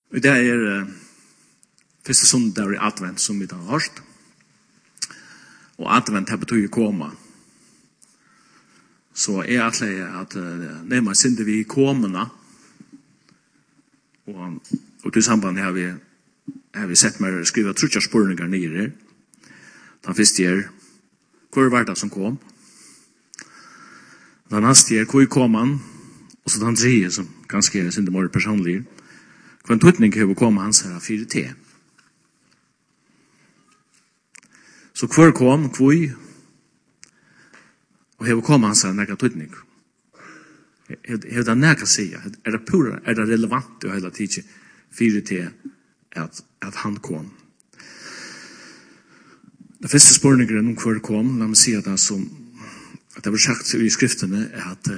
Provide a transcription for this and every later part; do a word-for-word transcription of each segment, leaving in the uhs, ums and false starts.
Og det er uh, første søndag i advent som vi har hørt. Og advent her betyr koma. Så jeg er til at uh, nærmere synder vi komene. Og, og til samband har vi, har vi sett meg skrive trutja spørninger nere her. Den første er, hvor var det som kom? Den neste er, hvor kom han? Og så den tredje, som ganske er synder mer personlig. Hvor en tøtning har kommet hans her fire te. Så hvor kom, hvor? Og har kommet hans her nægget tøtning. Har det nægget seg? Er det pura, er det relevant å hele tiden fire te at, at han kom? Den første spørningen om hvor kom, la meg si at det, som, at det var sagt i skriftene, er at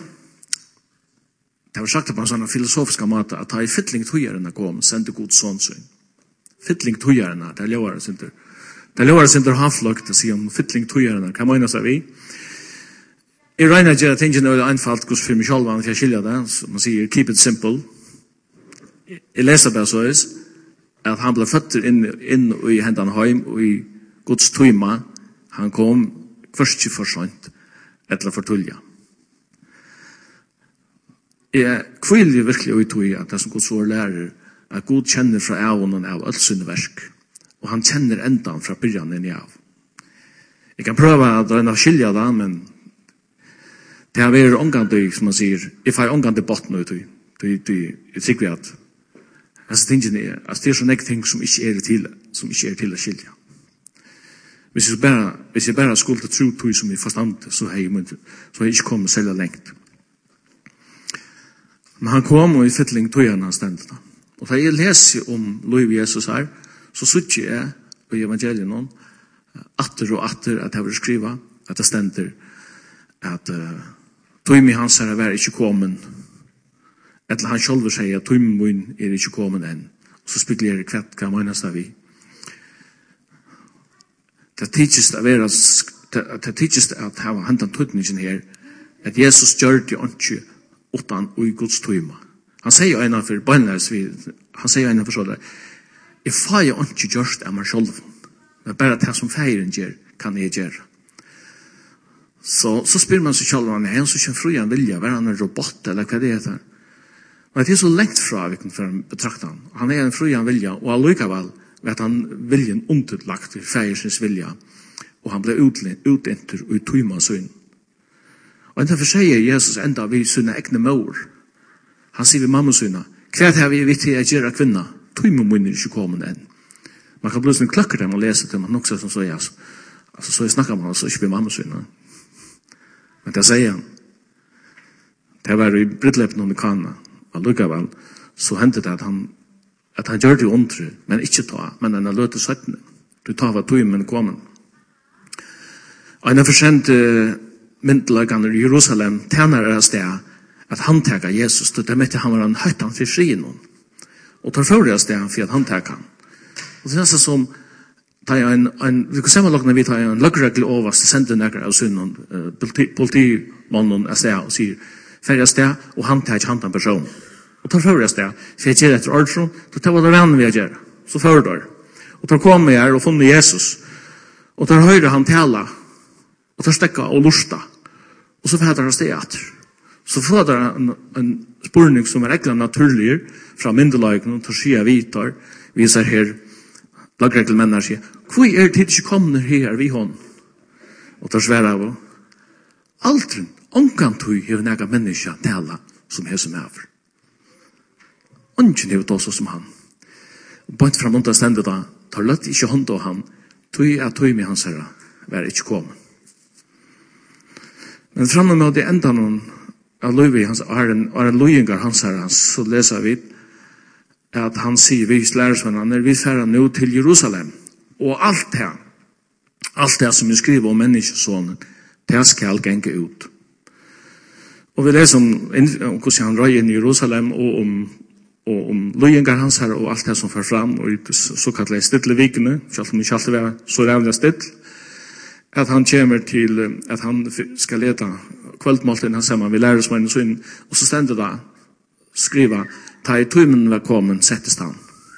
det var sagt på en sånn filosofisk måte at da i fytling tøyerne kom, sendte god sånnsyn. Fytling tøyerne, det er lovere synder. Det er lovere synder havfløkt å si om fytling tøyerne. Hva mener seg vi? Jeg regner ikke at tingene er einfalt hos for meg selv, for jeg skiljer det, så man sier keep it simple. Jeg leser bare så at han ble født inn, inn i hendene heim, og i Guds tøyma, han kom først ikke for sånt, etter for tullja. Jeg kvillig virkelig ut i at det som Guds ord lærer, at Gud kjenner fra avånden av alt sine versk, og han kjenner endan fra byrjan inn i av. Jeg kan prøve at det er skilja det, men det har vært omgandig, som man sier, if I omgandig botten ut i, jeg tykker at altså tingene er, altså det er sånne ting som ikke er til, som ikke er til å skilja. Hvis jeg bare, hvis jeg bare skulle tro tog som i forstand, så har jeg, så har jeg ikke kommet selv lengt. Men han kom og i fytling tøyene han stendet. Og da jeg leser om Louis Jesus her, så sier jeg i evangelien om atter og atter at jeg vil skrive, at det stender at uh, tøyme hans her er ikke kommet, eller han selv sier at tøyme min er ikke kommet enn. Og så spekulerer jeg kvett hva menes det vi. Det tidsest at være, det tidsest at ha hentan tøytningen her, at Jesus gjør det ikke utan og i Guds tøyma. Han sier jo en av for bønnes, han sier jo en av for sånn, jeg får jo ikke gjørst av meg selv, men bare det som feiren gjør, kan jeg gjøre. Så, så spyr man seg selv, han er en som kjenner fri han vilja, hva er han en robot, eller hva det heter. Men det er så lengt fra vi kan betrakte han. Han er en fri han vilja, og allikevel vet han viljen underlagt i feiersens vilja, og han ble utinter og i tøyma søgn. Og derfor sier Jesus enda vi sine egne mor. Han sier vi mamma sine, hva er det vi vidt til å gjøre kvinna? Tøyma mun er ikke kommet enn. Man kan plutselig klakker dem og lese dem, men også som så er altså. Altså så jeg snakker med han, så ikke vi mamma sine. Men det sier han. Det var i brittleppen om i kana, og lukkavel, så hendte det at han, at han gjør det ondre, men ikke ta, men han har løtet søttene. Du tar hva tøymen kommer. Og han har forsendt myndelagan i Jerusalem tjener er sted at han tager Jesus, det er med til han var en høytan til frien og tar for det sted for at han tager han. Og det er nesten som en, en, vi kan se med vi tar en løgregel over så sender nekker av synden uh, politimannen er sted og sier ferdig sted og han tager han den person og tar for det sted for jeg gjør etter ordre så tar det vann vi gjør så fører det og tar komme her og funnet Jesus og tar høyre han tala og tar stekka og lusta og så fæder han steg etter. Så fæder han en, en spurning som er ekkert naturlig fra myndelagene til skje vitar, viser her lagregelmennene sier, hvor er det ikke kommet her vi hånd? Og tar svære av aldri, omgang tog har nægget mennesker tala som er som er. Ungen har det også som han. Bønt fra måned stendet da, tar løtt ikke hånd av han, tog er tog med hans herre, vær ikke kommet. Men framme med det enda noen av Løyvi, er en, en løyingar hans her, så leser vi at han sier, vi lærersvenner, når vi færer nå til Jerusalem, og alt det, alt det som vi skriver om menneskesånen, det skal genge ut. Og vi leser om, om hvordan han røy inn i Jerusalem, og om, og om løyingar hans her, og alt det som fører fram, og i såkallet stille vikene, selv om det ikke alltid var så rævlig still, at han kommer til, at han skal leta kveldmåltiden han sammen, vi lærer oss med en sønn, og så stender det skriva, Ta i tøymen var kommet, settes han.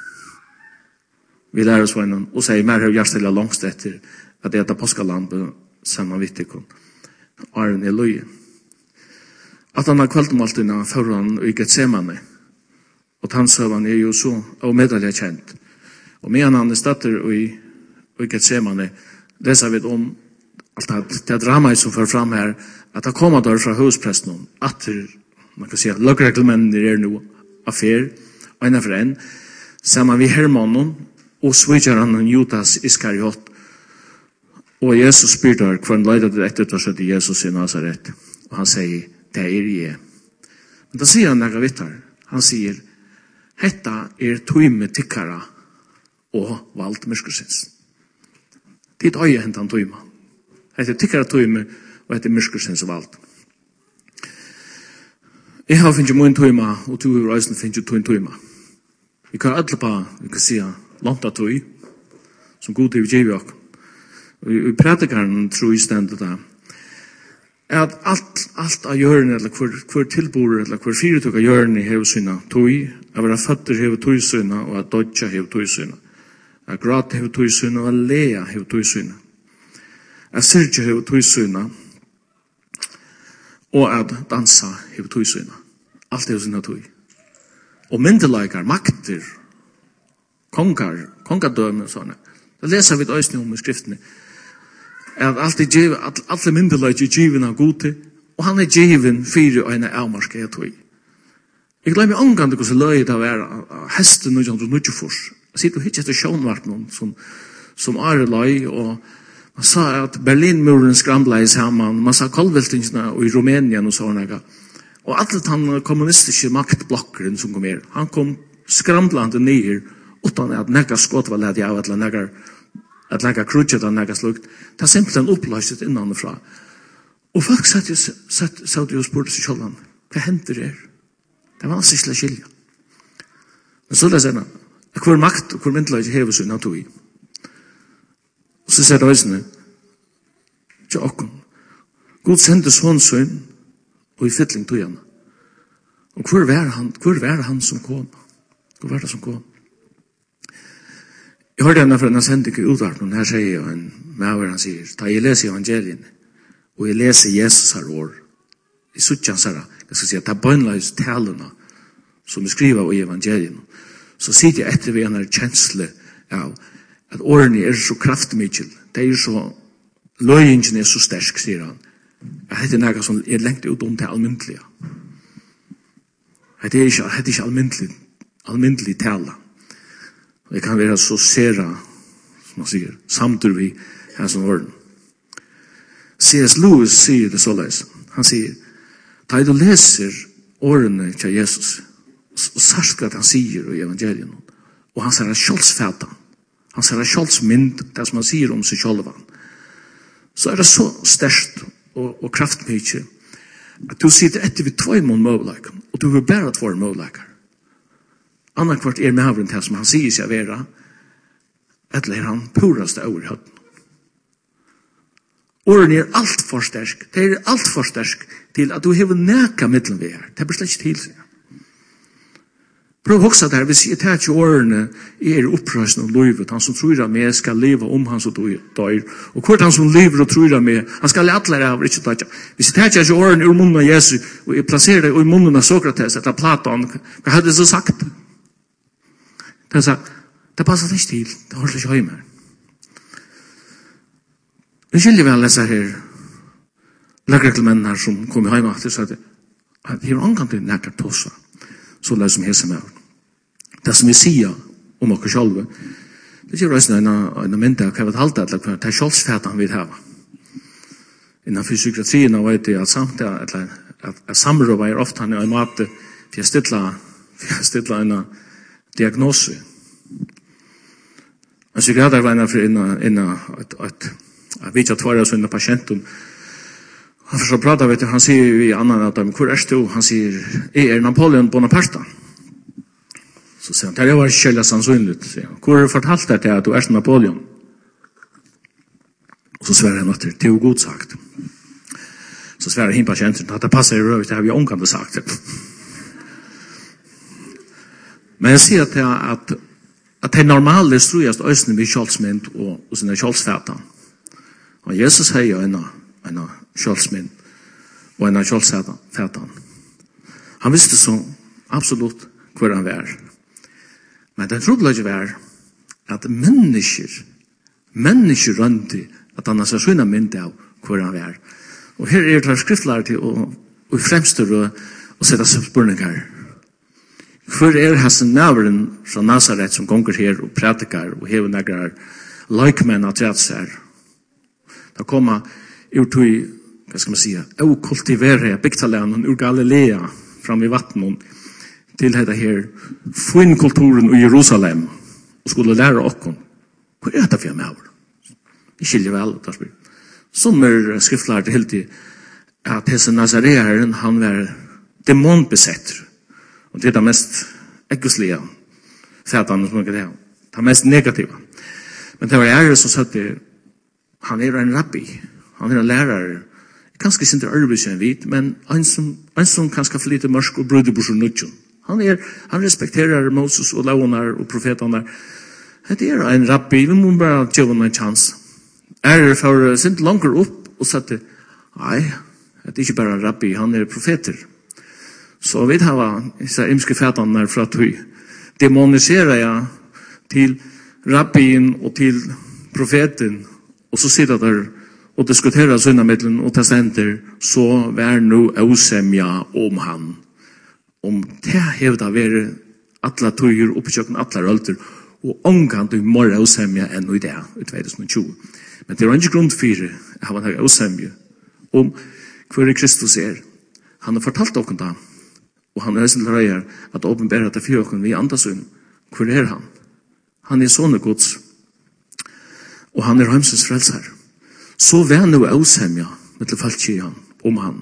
Vi lærer oss vennom, og sier mer av hjertelig langst etter at det er påskalampe sammen vidt ikon. Arren er løye. At han har kveldmåltina foran i Getsemane, og tannsøvan er jo så og medalje kjent. Og medan han er statter i, i Getsemane, leser vi om alt det, det drama som får fram her, at han kommer der fra huspresten, at man kan si at løgreglemennene er nå affær, og en av en, sammen vi Hermannen, og svitjaren og Judas Iskariot, og Jesus spyr der, hva han leidet etter til å sette Jesus i Nazaret, og han sier, det er jeg. Men da sier han nægge vittar, han sier, hetta er tøyme tikkara og valgt myrskursins. Tid øye hent han tøyme. Hetta er tikkara tøyme, og hetta er myrskursins valgt. Jeg har finnst min tøyme, og to i reisen finnst tøyme tøyme. Vi kan alle på, vi kan si, lånta tøy, som god til vi giver oss. Vi prædikaren tror i stendet da, at alt, alt av hjørne, eller hver, hver tilbord, eller hver fyrirtøk av hjørne hever syna tøy, at være føtter hever tøy syna, og at dodja hever tøy syna. At gråte hever tøy syna, og at lea hever tøy syna. At syrja hever tøy syna, og at dansa hever tøy syna. Alt hever syna tøy. Og myndelaikar, makter, kongar, kongadømme og sånne. Det leser vi et øyne om i skriftene. At alt er givet, at alle myndelaik er given av gode, og han er given fire øyne avmarske jeg tøy. Jeg glemmer omgående hvordan løyet av er hesten og nødjefors. Jeg sitter og hittet etter sjånvarten som, som are løy, og man sa at Berlinmuren skrambla i sammen, man sa kolveltingsene i Rumænien og sånne. Og alle den kommunistiske maktblokkeren som kom her, han kom skramblande nyer, utan at nekka skott var ledig av, eller nekka, at nekka krutjet av nekka slukt. Det er simpelthen oppløst innanfra. Og folk satt jo, satt, satt jo og spurte seg selv, hva hender det? Det var altså ikke skilja. Men så leser jeg, hver makt og hver myndelig hever seg natur i. Og så ser det høysene, ikke okkom. God sendte sånnsøyn, og i fytling tog han. Og hvor var han, hvor var han som kom? Hvor var det som kom? Jeg hørte henne fra en sending i utarten, og her sier jeg en maver, han sier, da jeg leser evangelien, og jeg leser Jesus her år, i suttjans her, jeg skal si at det er bøgnleis talene, som vi skriver i evangelien, så sier jeg etter vi en kjensle av at årene er så kraftmykkel, det er så, løyingen er så sterk, sier han, at det er noe som er lengt ut om det almyndelige. Det er ikke, det er ikke almyndelig, almyndelig tale. Det kan være så sera, som man sier, samtidig vi her som orden. C S Lewis sier det såleis. Han sier, da du leser årene til Jesus, og særsk at han sier i evangelien, og han sier kjølsfæta, han sier kjølsmynd, det som han sier om seg kjølvan, så er det så sterkt og, og kraftmykje, at du sitter etter vi tvoi mån møvleik, og du vil bære tvoi møvleikar. Annarkvart er mavren til som han sier seg vera, eller er han puraste over høtten. Åren er alt for sterk, det er alt for sterk til at du hever neka middelen vi er. Det er slett ikke til seg. Prøv å huske der, hvis jeg tar ikke årene er opprøsende og løyvet, han som tror meg skal leve om han som dør, og hvort han som lever og tror meg, han skal alle av ikke ta. Hvis jeg tar ikke årene ur munnen av Jesus, og jeg plasserer det i munnen av Sokrates, etter Platon, hva hadde jeg så sagt? Det sa, det passer ikke til, det har ikke høy mer. Vi skiljer vel disse her lagregelmennene her som kom i høyma til, så at det er omgang til nekkert tosa, så det som hese med. Det som vi sier om oss selv, det er ikke røysene en mynte av hva vi halte, eller hva det er kjølsfæten vi vil ha. Innenfor psykiatrien vet jeg at samt at, at, at samråd er ofte han i en måte for å stille, for å stille en diagnose. En psykiater var innan for innan, innan et, et, jeg vet ikke at var det sånne pasienten. Han får så prata, vet du, han sier i annan at hvor er du? Han sier, jeg er Napoleon Bonaparte. Så sier han, det var ikke kjellet sannsynlig. Hvor har du fortalt deg til at du er Napoleon? Og så svarer han at det er jo godt sagt. Så svarer han pasienten at det passer i røvet, det har vi omgående sagt. Men jeg sier at, at, at det normale strujast øsne vid kjølsmynd og, og sine kjølsfætan. Og Jesus har jo en, en kjølsmynd og en kjølsfætan. Han visste så absolutt hvor han var. Men det trodde ikke var at mennesker, mennesker rundt at han har sånne mynd av hvor han var. Og her er det skriftlærer til å, å fremstå og, og sette seg spørninger. Hvor er hessen navren fra Nazaret som gonger her og pratikar og hever negrar laikmenn at rett seg. Da kommer ut i, hva skal man si, å kultivere bygtalænen ur Galilea fram i vattnen til dette her finnkulturen i Jerusalem og skulle lære okken. Hvor er dette for meg? Vi skiljer vel, da spør. Som er skriftlært helt til at hese Nazareeren, han var demonbesetter. Og det er det mest ekkeslige fætene som er det. Det mest negativa. Men det var ære som sa det, han er en rabbi, han er en lærer, kanskje ikke arbeids en vit, men en som, en som kanskje for lite mørsk og brudde bors og nødjon. Han, er, han respekterer Moses og launar og profetene. Det er en rabbi, vi må bare gjøre en chans. Er for sint langer opp og sa det, nei, det er ikke bare en rabbi, han er profeter. Så vi har disse imske fætene fra tog. Demoniserer jeg til rabbien og til profeten, og så sitter der og diskuterer syndamiddelen og testenter, så vær nu avsemja om han. Om det hevda være alle tøyer oppkjøkken, alle rølter, og omgang du må avsemja enn i det, i tjuende tjue. Men det er ikke grunn for at han har avsemja om hver Kristus er. Han har fortalt dere da, og han er sin røyer at åpenbære at det fyrer dere vi andasyn. Hvor er han? Han er sånne gods, og han er hømsens frelser. Så vær nu avsemja med til falskjøen om han.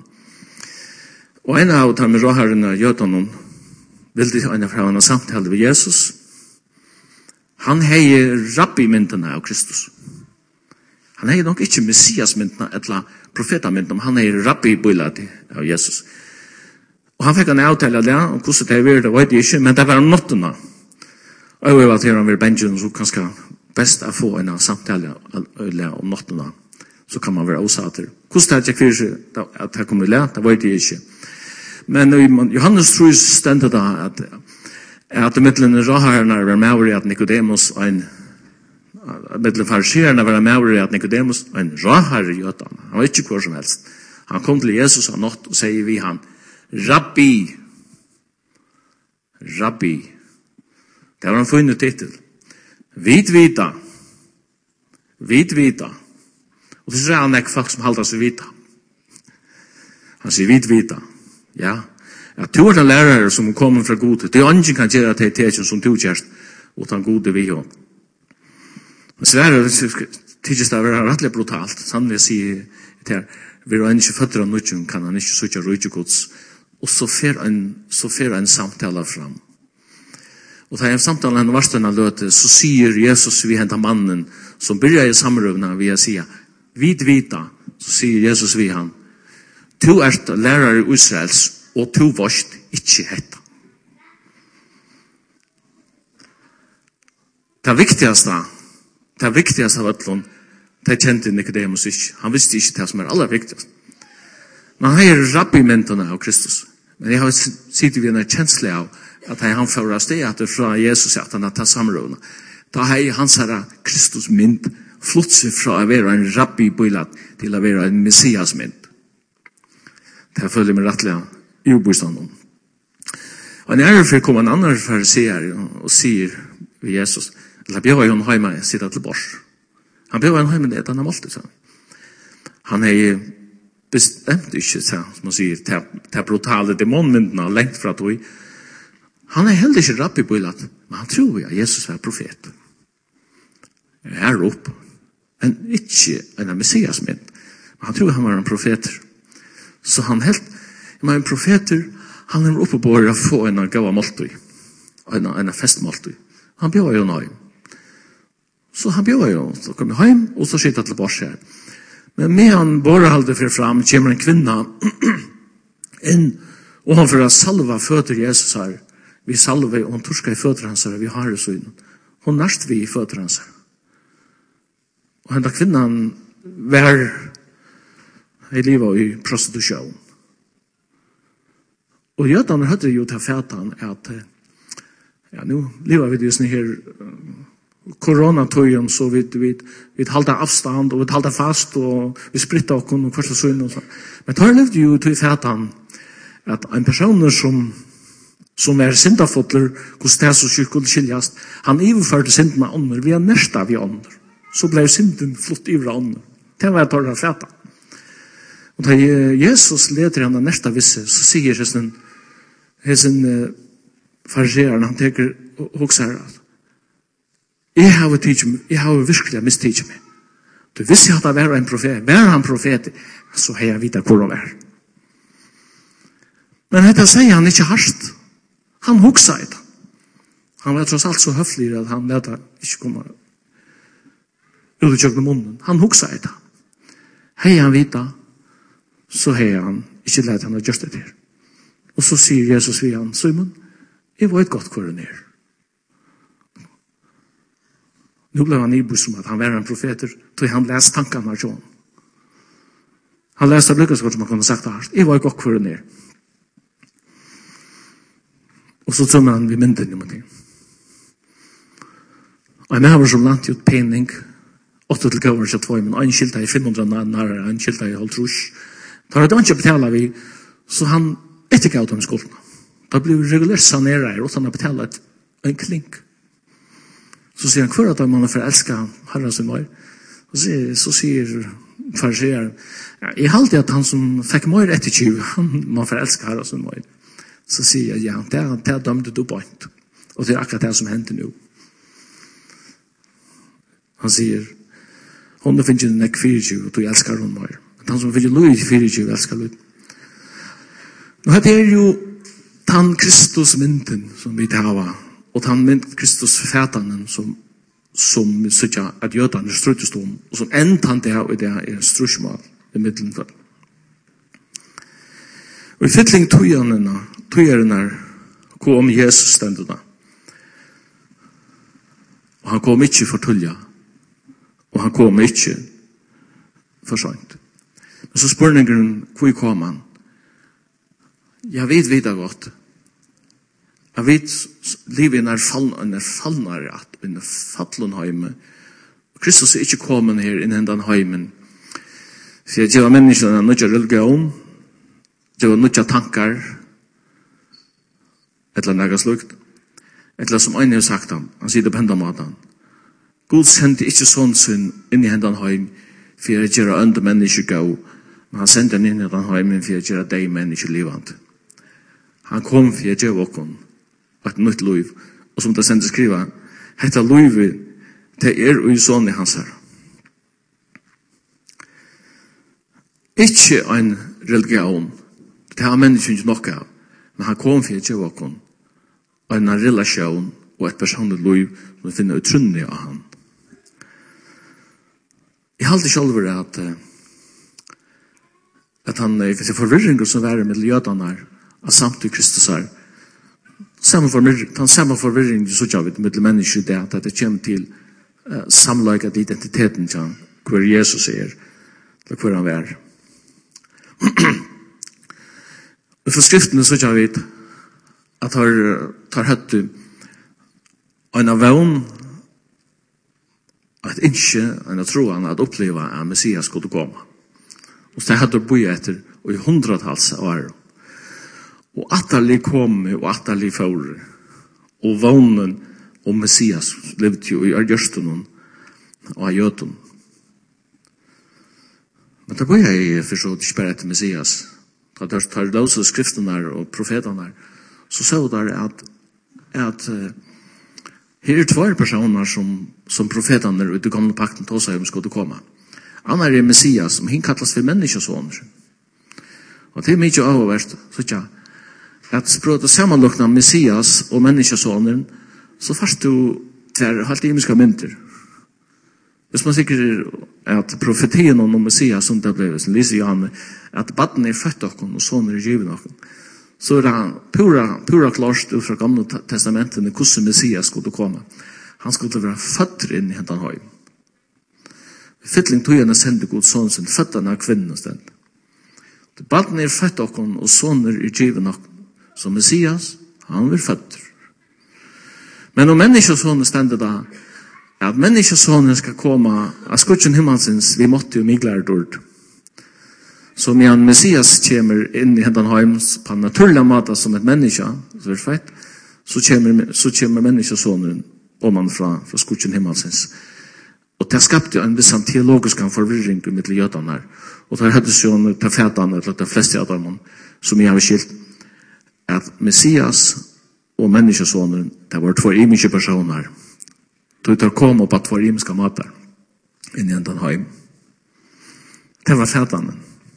Og en av dem med råherrene jødene ville en av en samtale ved Jesus. Han heier rabbi-myndene av Kristus. Han heier nok ikke messias-myndene eller profetamyndene, men han heier rabbi-bøylade av Jesus. Og han fikk en avtale av det, og hvordan det er, det vet jeg ikke, men det var nottene. Og jeg var til han var Benjamin, så kanskje best å få en samtale om nottene. Så kan man være avsater. Hvordan det er ikke for at det kommer til det vet jeg ikke. Men Johannes tror stendet da at at mittelen råherrene var med i at Nicodemus og en mittelen fariserene var med i at Nicodemus og en råherre jødene. Han var ikke hvor som helst. Han kom til Jesus av natt og sier vi han Rabbi Rabbi det var en funnet titel. Vit vita Vit vita og så er han ikke folk som halter seg vita. Han sier vit vita ja Ja, du er en lærere som kommer fra gode. Det er ingen kan gjøre det til som du gjør, utan gode vi jo. Men så er det, tykkes det er rettelig brutalt. Sannelig sier det vi er ikke føtter av nødgjøn, kan han ikke søke rydgjegods. Og så fer en, så fer en samtale fram. Og da en samtale han varstøyne løte, så sier Jesus vi hentet mannen, som begynner i samrøvene ved å si, vid vita, så sier Jesus vi han, du er lærere i Israels, og to vorst ikke hetta. Det viktigaste, det viktigaste av øtlån, det kjente Nicodemus ikke. Han visste ikke det som er aller viktigast. Men han er rabbi-mentene av Kristus. Men jeg har sitt vi en kjensle av at han fører av sted at det fra Jesus at han har tatt samrådene. Da har hans herre Kristus mynd flott seg fra å være en rabbi-bøylat til å være en messias-mynd. Det følger meg rettelig i bostanden. Og en ære for kom en annen fariseer og sier ved Jesus, eller bjør han hjemme sitte til bors. Han bjør han hjemme det, han har målt det. Han er bestemt ikke, som man sier, til brutale demonmyndene lengt fra tog. Han er heller ikke rabbi-bøylat, men han tror at Jesus er profet. Er opp. Men ikke en messias-mynd. Men han tror han var en profet. Så han helt men en profeter, han er oppe på å få en gava måltøy, en, en festmåltøy. Han bjør jo nøy. Så han bjør jo, så kom jeg hjem, og så skittet til bors her. Men med han bare halde for fram, kommer en kvinna inn, og han for å salva føtter Jesus her, vi salve, og hun torska i føtter hans, vi har det så innan. Hun nærst vi i føtter hans. Og henne kvinnan var i livet i prostitution. Og jødene hadde jo til fætan at ja, nu lever vi just her koronatøyen, så vi, vi, vi halda avstand, og vi halda fast, og vi spritta okken, og hverst og sånn, og så. Men tar levde jo til fætan at en person som som er syndafotler, hos det som skulle skiljast, han iverførte syndene ånder, vi er nærsta vi ånder. Så ble synden flott iver ånder. Det var jeg tar av fætan. Og da Jesus leder han av nærsta visse, så sier hessen, hessen uh, farisereren, han teker og hokser at jeg har tidsi, jeg har virkelig mistidsi meg. Du visste at det var en profet, var han profet, så har jeg vita hvor han var. Men dette sier han ikke harst. Han hoksa i det. Han var tross alt så høflig at han lette ikke komme ut i kjøkken munnen. Han hoksa i det. Hei han vita, så hei han ikke lett han ha gjort det til. Og så sier Jesus ved han, Simon, jeg vet godt hvor han er. Nå ble han ibus som at han var en profeter, så han leste tankene av John. Han leste det lykkes som han kunne sagt det her. Jeg vet godt hvor han er. Og så tømmer han ved mynden om det. Og en haver som langt ut pening, åtte til gøver til tvoi, men en skilta i fem hundre nærere, en skilta i halvtrus. Da har han ikke betalt vi, så han etter gav dem skuldene. Da blir regulært sanere her, og han har betalt en klink. Så sier han, hver at man har forelsket herre sin vei. Så sier fariseeren, jeg halte at han som fikk mer etter tjuv, han må forelske herre sin vei. Så sier jeg, ja, det er, det er dømte du point. Og det er akkurat det som hender nå. Han sier, hun er finnes nek fireogtjue, og du elsker hun mer. Men han som finnes lov i fireogtjue, elsker lov. Nå det er jo den Kristus mynden som vi tar, og den mynd Kristus fætanen som som sier at jødene er struttest om, og som enda det her, og det er strutsmål i middelen for. Og i fytling tøyene, tøyene kom Jesus stendene. Og han kom ikke for tullja. Og han kom ikke for sånt. Men så spørningen, hvor kom han? Jeg vet videre godt. Jeg vet, livet er fallnare, er fallnare at in fallenheime. Kristus er ikke kommet her inn i den heimen. For jeg gjør menneskene nødja religion, gjør nødja tankar, etla nega slukt, etla som ein har sagt han, han sier det på enda maten. Gud sendte ikke sånn sin inn i hendan heim, for jeg gjør andre mennesker gå, men han sendte han inn i den heimen, for jeg gjør deg mennesker livant. Han kom for jeg gjør okken, et nytt liv, og som det sendte skriva, hetta livet, det er ui sånn i hans her. Ikke en religion, det har mennesker ikke nok av, men han kom for jeg gjør okken, en relasjon og et personlig liv som vi finner utrunnig av han. Jeg halte selv at at han, hvis jeg forvirringer som var med jødene her, at samtidig Kristus her, samme forvirring, den samme forvirring så gjør vi med mennesker det, at det kommer til uh, samlaget identiteten til han, hvor Jesus er, eller hvor han er. Og for skriftene så gjør vi at har tar hatt en av vevn at ikke en av troen at oppleva at Messias skulle komme. Og det hadde boi etter og i hundratals år. Og atterlig kom og atterlig fører. Og vevnen og Messias levde jo i Argjørsten og av Jøten. Men det boi jeg forstått ikke bare etter Messias. Da det tar løse skriftene og profetene her, så så der at at uh, her er två personer som som profeterna ut i gamla pakten tog sig om skulle komma. Han är Messias som hin kallas för människosoner. Och det är mycket avvärt så tja att språta sammanlokna Messias och människosoner så fast du där halt imiska mynter. Hvis man sikker at profetien om Messias som det blev, som Lise Johanne, at baden er født okken og soner er givet okken, så er det pura, pura klart ut fra gamla testamentet hvordan Messias skulle komme. Han skulle være født inn i hentan høy. Fytling tøyene sendte god sånn sin, føttene av kvinnen stendt. Baden er født okkon, og sånner er given okkon. Så Messias, han vil født. Men om menneskesånen stendet da, at menneskesånen skal komme av skutjen himmelsins, vi måtte jo miglære dård. Så medan Messias kommer inn i hendan heims på en naturlig måte som et menneske, så er det fett, så kommer, så kommer menneskesånen om man fra, fra skutjen himmelsins. Og det skapte jo en viss teologisk forvirring i mittel jødene her. Og det hadde jo til fætene, eller de fleste av dem, som jeg har skilt, at Messias og menneskesånen, det var två imiske personer. De tar kom på två imiske måter inn i hendan heim. Det var fætene.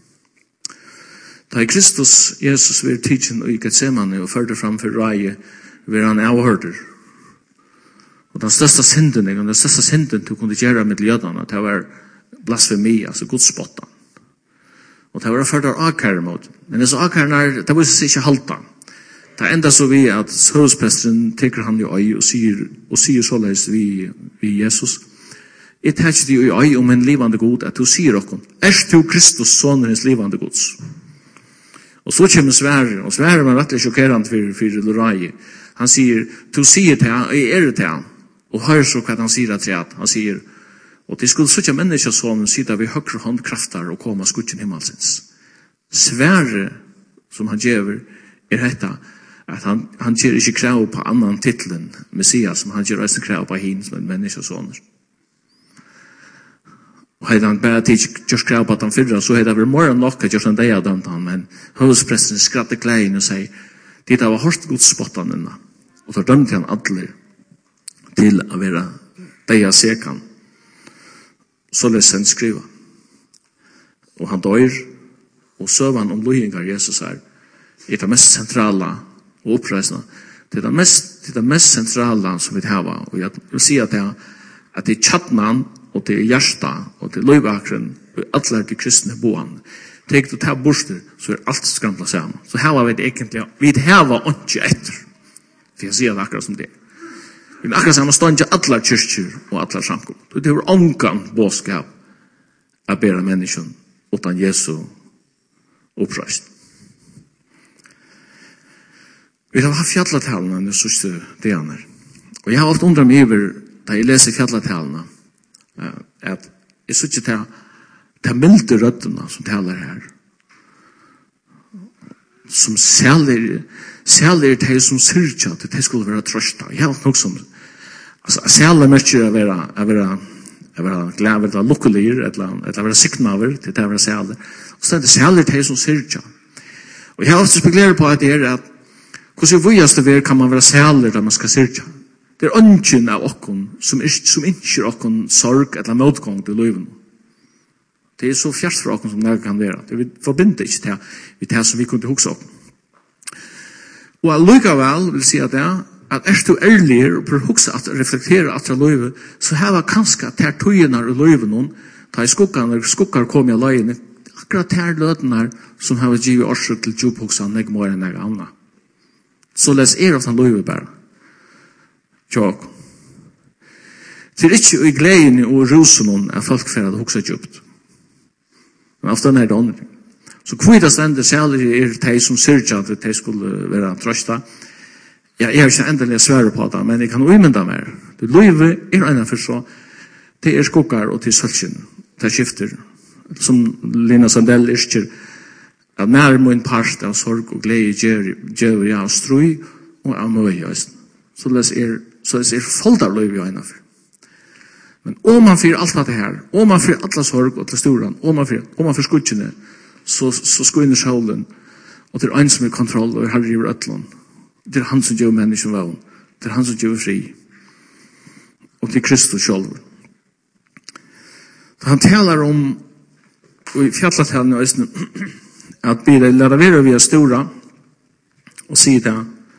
Da i Kristus, Jesus, vil tidsen og i Getsemane og førte fram for rei, vil han avhørter. Og den største synden, den største synden du kunne gjøre med jødene, det var blasfemi, altså godspotten. Og det var ført av akkære mot. Men disse akkæren det var ikke halta. Det enda så vi at høvdspresteren teker han i øy og sier, og sier såleis vi, vi Jesus. Jeg tar ikke det i øy om en livande god, at du sier okkur, er du Kristus sonens livande gods? Og så kommer Sverre, og Sverre var rettelig sjokkerende for, for Lorai. Han sier, du sier til han, jeg er det til han. Og hør så hva han sier til han. Han sier, og det skulle suttje menneskesonen sida vi høyre håndkrafter og koma skutjen himmelsins. Sverre, som han gjør, er dette, at han, han gjør ikke krav på annan titlen, Messias, som han gjør også krav på hin som en menneskesoner. Og hadde han bare tid gjørs krav på at han fyrra, så hadde det vært mer enn nok at gjørs en dag av dømt han, men høvdspresten skrattet klein og sier, det var hårdt godspottene, og så dømte han alle til å være dag av sekan. Så les han skriva. Og han dør, og søvann om lohingar Jesus er, er det mest sentrala og oppreisende. Det er det mest, det er det mest sentrala som vi har. Og jeg vil si at det er, at det er tjattnan, og det er hjärsta, og det er løyvakren, og alle er de kristne boan. Tenk du tar borster, så er alt skramla sammen. Så her var vi det egentlig, vi har ikke etter. For jeg sier det akkurat som det. Vi er akkurat sammen stånd til alle kyrkjer og alle samkom. Det er ångan båskap av bæra mennesken utan Jesu oppreist. Vi har hatt fjallatalene den sørste delen. Og jeg har alltid undret meg over, da jeg leser fjallatalene, at jeg synes ikke til de milde røttene som taler her, som særlig særlig de som syrja at de skulle være trøsta. Jeg har alltid nok som altså, særlig mørker å være å være å være glad, å være lukkeligere, eller å være siknaver til det å være særlig. Og så er det særlig de som syrja. Og jeg har alltid spekuleret på at det er at hvordan vujaste vi kan man være særlig da man skal syrja. Det er ønsken av okkon som, som ikke okkon sorg eller motgång til livet. Det er så fjert for okkon som det kan være. Det vi forbinder ikke til det som vi kunne huske okkon. Og allikevel vil si at det er at er du ærlig og prøver huske at reflektere at det livet, så her var kanskje at her tøyene i livet noen, ta i skuggene, skugger kom i løgene, akkurat her løtene som har givet årsøk til djuphuksen, nek må enn nek anna. Så les er at han livet bare. Tjåk. Det er ikke i gleden og rosen at folk får at hukse djupt. Men ofte er det andre. Så kvita stender særlig er de som syrja at de skulle være trøsta. Ja, jeg har ikke endelig svære på det, men jeg kan umynda mer. Det løyve er ennå for så. Det er skoggar og til sølskin. Det skifter. Som Lina Sandell irker at nærmere en part av sorg og glede gjør jeg av strøy og av møy. Så det er, så det er folk av løyve ennå for. Men om man fyrer alt det her, om man fyrer alle sorg og til storan, om man fyrer, om man fyrer skudgjene, så, så sko inn i sjålen, og det er en som er kontroll, og herre giver øtlån. Det er han som gjør mennesken vågen. Det er han som gjør fri. Og det er Kristus selv. Han taler om, og i fjallatalen at vi lærer være vi er stora, og sier det,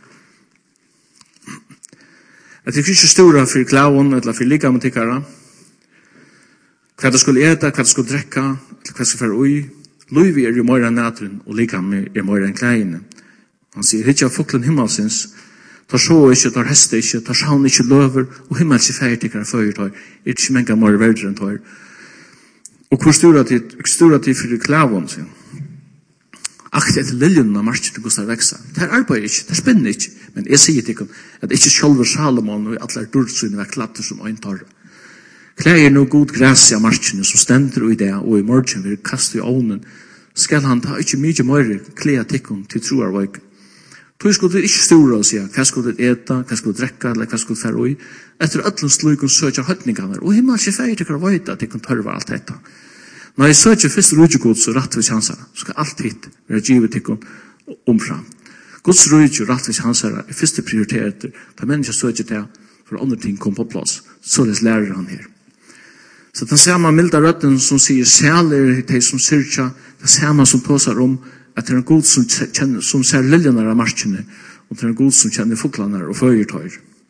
at det er ikke stora for klaven, eller for ligamentikkere, hva det skulle ete, hva det skulle drekka, eller hva det skulle være ui. Løyvi er jo mer enn natren, og ligam er mer enn kleine. Han sier, hitja foklen himmelsins, tar så ikke, tar heste ikke, tar sjaun ikke løver, og himmels i feirtikere føyer tar, er ikke menga mer verder enn tar. Og hvor stora tid, stora tid fyrir klavon, sier. Akti etter liljunna marsjene gos der veksa. Det er arbeid ikke, det er spennende ikke, men jeg sier til ikon, at ikke sjolver Salomon og alle durdsynne var klatter som ein tar. Klær er noe god græs av marsjene som stender i det, og i morgen vil kaste i ovnen, skal han ta ikke mye mer klær tikkun til troar veik. Tog skulle det ikke stora og sier, hva skulle det eta, hva skulle det drekka, eller hva skulle det fære ui, etter öllum slukun søkja høytningarna, og himmel ikke feir til hver veita at de kan tørva alt dette. Når jeg søkja fyrst rujtjegods og rattvis hansara, så skal alt hitt være givet tikkun omfram. Guds rujtje og rattvis hansara er fyrste prioriteret, da menneska søkja til for andre ting kom på plass, så les lærer han her. Så den samme milda røtten som sier sæler de som syrkja, den samme som tåsar om at det er en god som, kjenner, som ser liljene av marskene, og det er en god som kjenner foklene og føyertøyer.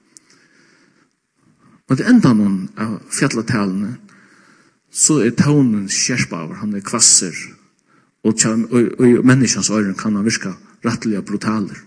Men det enda noen av fjallatalene, så er tånen skjerpaver, han er kvasser, og, og, og, og menneskens øren kan han virka rettelig brutaler.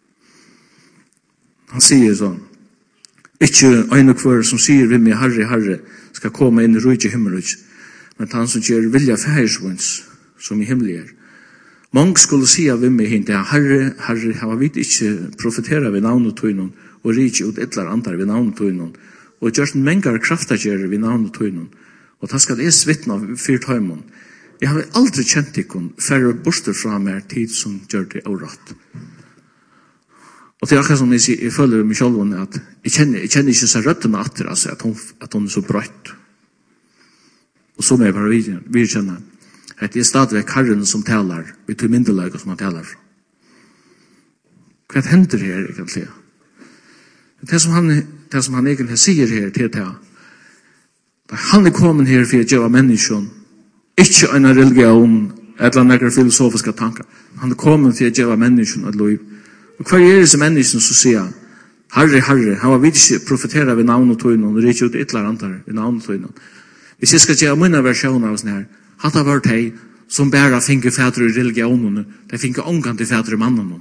Han sier sånn, ikke øyne kvar som sier vi med herre, herre, skal komme inn i rujtje himmelrujtje, men han som gjør vilja færsvunds, som i himmelig er. Mange skulle si av vi hint, ja, herre, herre, har vi ikke profetera ved navnet tøynon, og rikje ut etlar andre ved navnet tøynon, og gjørst mengar kraftagjere ved navnet tøynon, og ta skal jeg svittna fyrt høymon. Jeg har aldri kjent ikon færre borster fra meg tid som gjør det året. Og det er akkurat som jeg sier, jeg føler meg selv at jeg kjenner, jeg kjenner ikke så røttene atter, altså, at hun, at hun er så brøtt. Og så må jeg bare virkjenne at det er stadigvæk herren som taler, vi tog myndelag som han taler fra. Hva hender her egentlig? Det som han, det som han egentlig sier her til det, han er kommet her for å gjøre mennesken, ikke en religion, eller noen filosofiske tanker. Han er kommet for å gjøre mennesken et liv. Og hva er disse menneskene som sier, herre, herre, han var vidt ikke profeteret ved navn og tøynen, og det er ikke ut et eller annet ved navn og tøynen. Hvis jeg skal gjøre mine versjoner av sånne her, hadde det vært de som bare finner fædre i religionene, de finner omgang til fædre i mannen.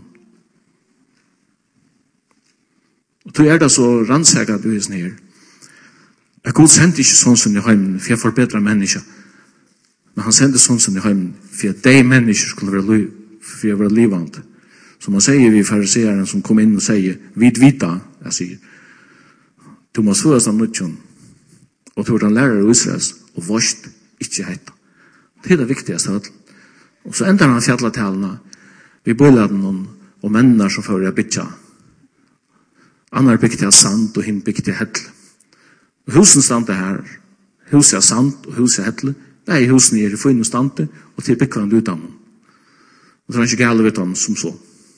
Og så er det så rannsækket du er sånn her. Jeg god sendte ikke sånn som i heimen, for jeg forbedrer mennesker. Men han sendte sånn som i heimen, for at de mennesker skulle være, liv, for jeg være livande. Som han sier vi fariseeren som kom inn og sier, vid vita, jeg sier, du må svøres av nødtjon, og du er den lærer av Israels, og vorst ikke heita. Det er det viktigste. Og så ender han fjallatalene, vi bøyladen og mennene som fører jeg bytja. Annar bygde av sand, og hinn bygde av hettle. Husen stande her, huset er sand, og huset er hettle. Det er husen er i funnet stande, og til bygger han ut av dem. Og det er ikke gale ut av dem som så.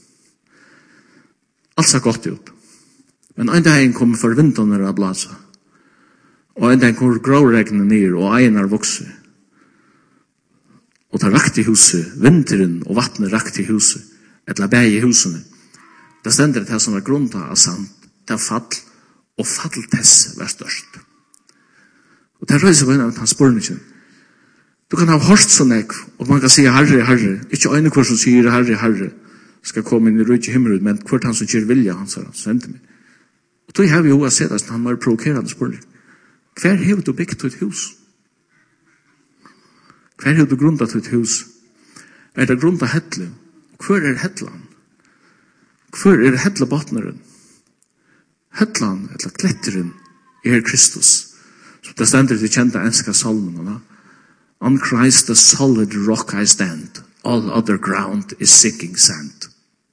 Alt ser godt ut. Men en dag kommer for vinterne av blasa. Og en dag kommer gråregnene ned, og egnar vokser. Og det er rakt i huset, vinteren og vattnet rakt i huset, eller bæg i husene. Det stender det som er grunnet av sand, det er fall, og falltess var størst. Og det er røyser på en av hans spørningen. Du kan ha hørt sånn ek, og man kan si herre, herre, ikke øyne hver som sier herre, herre, skal komme inn i rydde himmel, men hvert han som kjør vilja, han sa, sendte meg. Og då har vi jo å se det, han var provokerende spørning. Hver har du byggt et hus? Hver har du grunnet et hus? Er det grunnet hettle? Hver er hettelen? Hver er hettlebåtneren? Hettelen, eller kletteren, er Kristus. Så det stender til kjente enska salmen. On Christ the solid rock I stand. All other ground is sinking sand.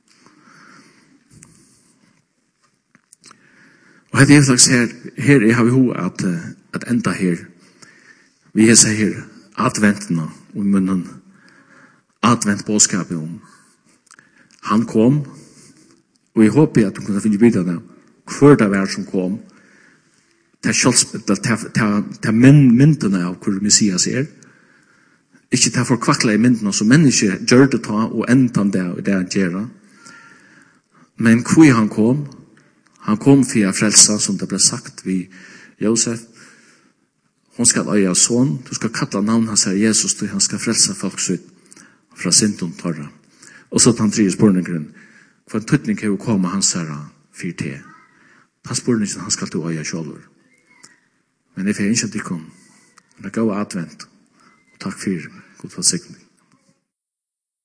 Og det er slags her, her har vi ho at, at enda her. Vi er seg her, adventene og munnen, advent bådskapet om. Han kom, og jeg håper at du kunne finne videre det, hver det var som kom, til myndene av hvor Messias er, ikke til forkvakla i myndene som mennesker gjør det ta, og enda det og det han gjør. Men hvor han kom, han kom for å frelsa, som det ble sagt ved Josef. Hon skal øye son, du skal kalla navn hans her Jesus, du han skal frelsa folk ut fra synden torra. Og så tar han tre spørningen, for en tøtning kan jo komme hans herre fyr til. Han spør ikke han skal til øye sjålver. Men jeg får ikke at de kom. Men det går advent. Og takk for god for signing.